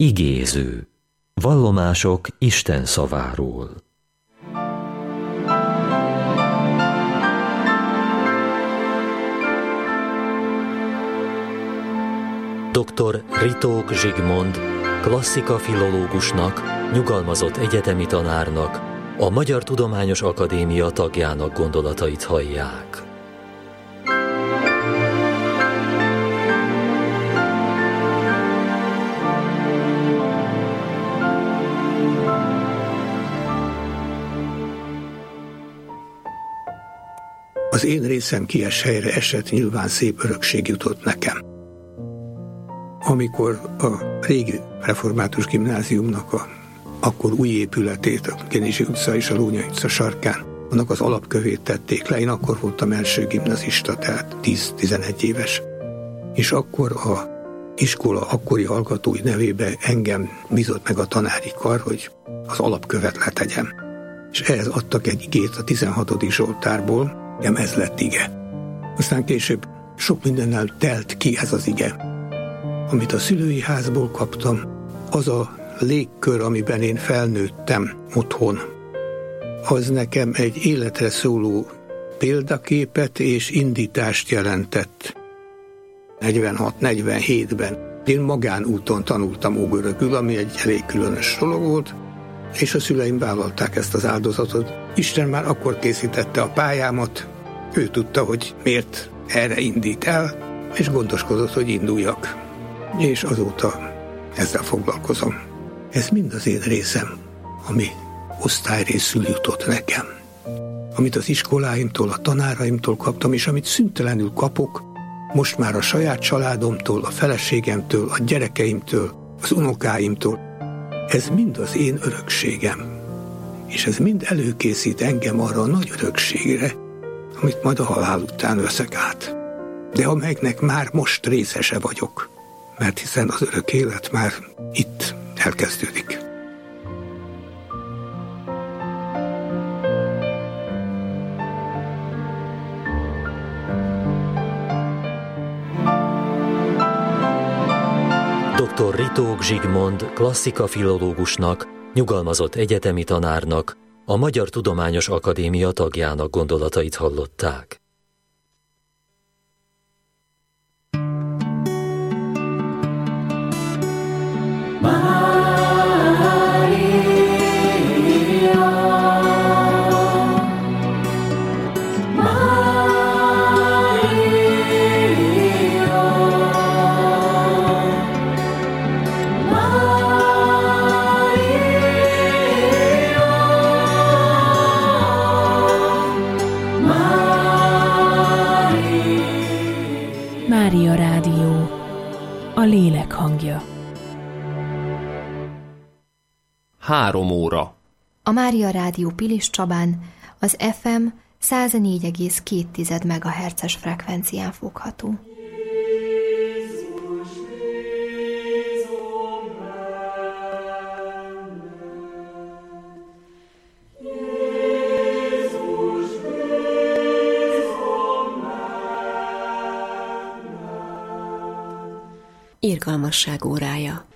Igéző. Vallomások Isten szaváról. Dr. Ritók Zsigmond, klasszika-filológusnak, nyugalmazott egyetemi tanárnak, a Magyar Tudományos Akadémia tagjának gondolatait hallják. Az én részem kies helyre esett, nyilván szép örökség jutott nekem. Amikor a régi református gimnáziumnak akkor új épületét, a Genizsi utca és a Lónyay utca sarkán, annak az alapkövét tették le. Én akkor voltam első gimnazista, tehát 10-11 éves. És akkor a iskola akkori hallgatói nevébe engem bízott meg a tanári kar, hogy az alapkövet letegyem. És ehhez adtak egy igét a 16. Zsoltárból, ez lett ige. Aztán később sok mindennel telt ki ez az ige. Amit a szülői házból kaptam, az a légkör, amiben én felnőttem otthon, az nekem egy életre szóló példaképet és indítást jelentett. 46-47-ben én magánúton tanultam ógörögül, ami egy elég különös dolog volt, és a szüleim vállalták ezt az áldozatot. Isten már akkor készítette a pályámat, ő tudta, hogy miért erre indít el, és gondoskodott, hogy induljak. És azóta ezzel foglalkozom. Ez mind az én részem, ami osztályrészül jutott nekem. Amit az iskoláimtól, a tanáraimtól kaptam, és amit szüntelenül kapok, most már a saját családomtól, a feleségemtől, a gyerekeimtől, az unokáimtól. Ez mind az én örökségem. És ez mind előkészít engem arra a nagy örökségre, amit majd a halál után veszek át. De amelynek már most részese vagyok, mert hiszen az örök élet már itt elkezdődik. Dr. Ritók Zsigmond, klasszika-filológusnak, nyugalmazott egyetemi tanárnak, a Magyar Tudományos Akadémia tagjának gondolatait hallották. Mária Rádió, a lélek hangja. 3 óra. A Mária Rádió Pilis Csabán az FM 104,2 MHz-es frekvencián fogható. Irgalmasság órája.